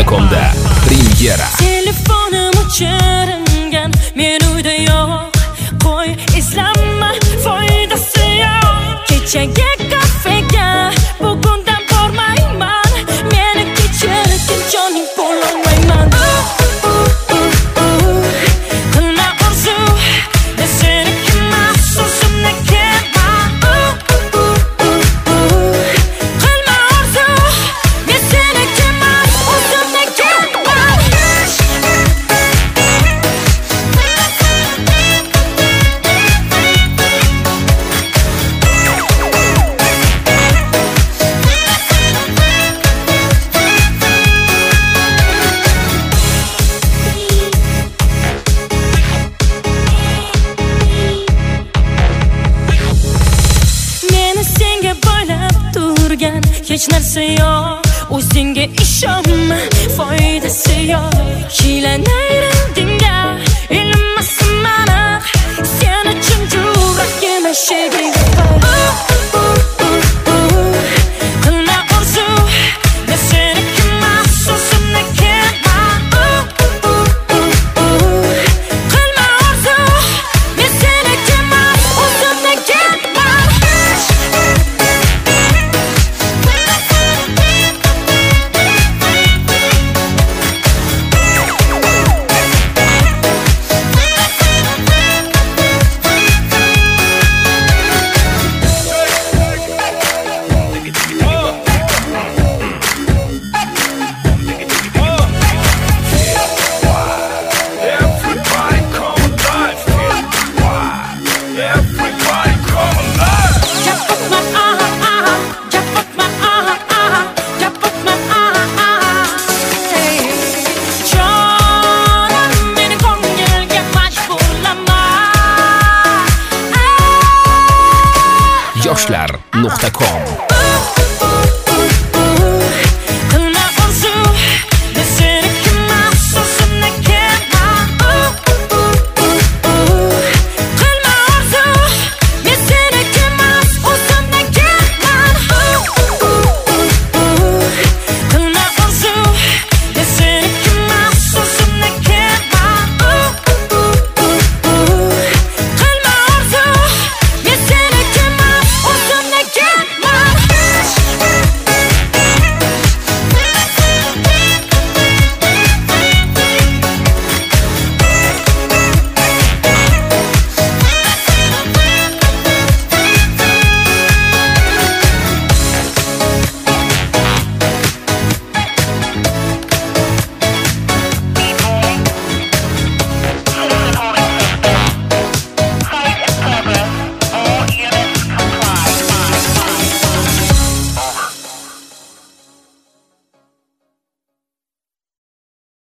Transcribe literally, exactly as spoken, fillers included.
com'da premyera. Telefonim o'chiringan, men uyda yo'q. Qo'y izlanma, foydasi yo'q. Kechagi kafega bugundan bormayman. Meni kechirgin joning bo'lolmayman. Qilma orzu, seniki mahsusimniki. Qilma orzu, men seniki mahsusimniki. Meni senga boylab turgan hech narsa yo'q. O'zingga ishon,